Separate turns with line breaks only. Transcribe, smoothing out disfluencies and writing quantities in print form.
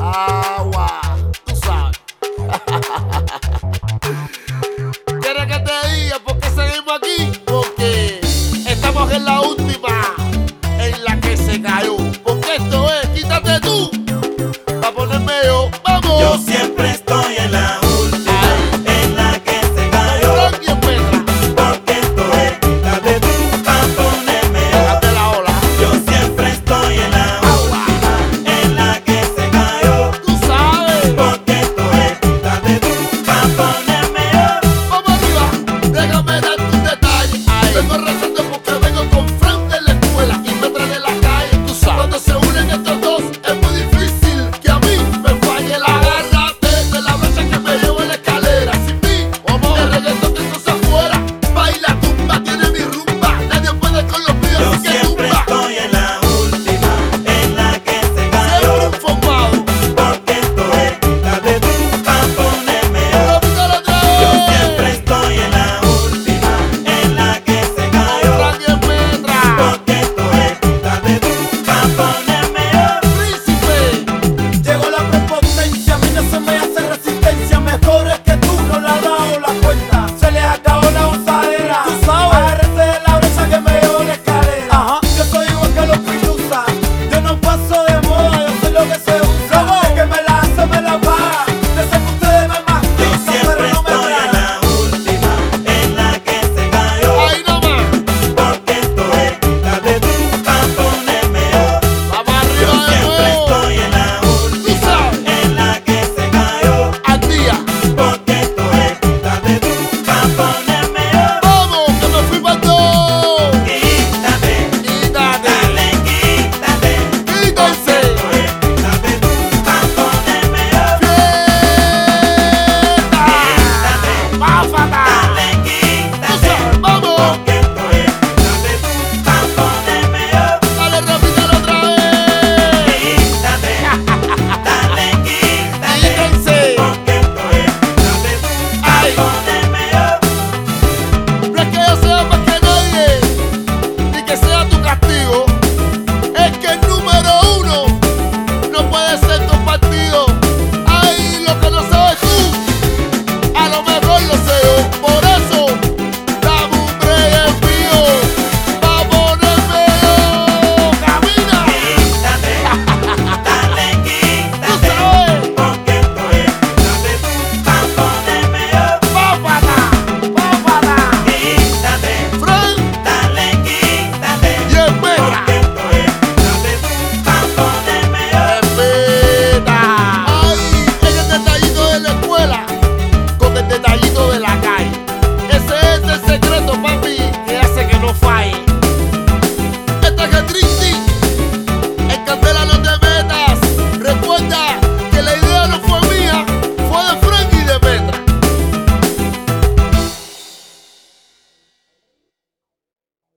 Agua, tú sabes. ¿Quieres que te diga por qué seguimos aquí? Porque estamos en la última, en la que se cayó. Porque esto es, quítate tú, pa' ponerme yo. ¡Vamos!
Yo siempre estoy en la última, en la que se cayó. Porque esto es, quítate tú, pa' ponerme yo.
Déjate la ola.
Yo siempre estoy en la última, en la que se cayó.
Tú sabes.
Porque esto es, quítate tú, pa' ponerme yo.
Vamos arriba, déjame darte un detalle. Vengo rezando porque vengo con frente en la escuela y me trae de la calle. Tú sabes, cuando se unen estos dos es muy difícil que a mí me falle la garra de la brocha que me llevo en la escalera. Sin mí, el reggaetón que no se afuera. Baila tumba, tiene mi rumba. Nadie puede con los míos,
Yo
así que
siempre
tumba.
estoy en la última, en la que se
Siempre
cayó.
informado.
Porque esto es, quítate tú, pa' ponerme yo.
Repítelo otra vez.
Yo siempre estoy en la última, en la que se cayó.
Nadie me trae.
Porque esto es, quítate tú, pa' ponerme yo.
Príncipe.
Llegó la prepotencia, a mí no se me hace resistencia. Mejor es que tú no le has dado la cuenta. Se les acabó la usadera. Tú sabes, agárrese de la brecha que me llevo la escalera. Yo soy igual que los pilusa. Yo no paso de moda, yo soy lo que se usa. El que me la hace, me la paga. Yo sé que ustedes me
Yo
mastichan,
siempre
pero no me
estoy en
tragan.
la última, en la que se cayó.
Ahí nomás.
Porque esto es, quítate tú, pa' ponerme yo.
Vamos
Yo
arriba de
siempre
nuevo.
estoy en la
Tú
última,
sabes.
en la que se cayó.
Al día.
Porque esto es, quítate tú, pa' ponerme yo.
Vamos, que me fui para todo.
Quítate,
Quítate.
dale, quítate.
Quítense.
Quítate tú, pa' ponerme yo.
Fiesta. Máfata.
Dale,
Tú
quítate.
sabes, vamos.
Porque esto es, quítate tú, pa' ponerme yo.
Dale, repítelo otra vez.
Quítate, dale, quítate.
Quítense.
Porque esto es, quítate tú,
Ay.
pa' ponerme yo.
No es que yo sea más que nadie, ni que sea tu castigo. Es que el número uno no puede ser compartido. Ay, lo que no sabes tú, a lo mejor lo sé yo. Por eso, dame un break el mío, pa' ponerme yo. Camina,
Quítate, dale,
tú
quítate.
sabes,
Porque esto es, quítate tú, pa' ponerme yo.
pápata, pápata.
Quítate,
Fran
dale, quítate.
y el mega.
Porque esto es, quítate tú, pa' ponerme yo.
Respeta. Ay, en el detallito de la escuela, con el detallito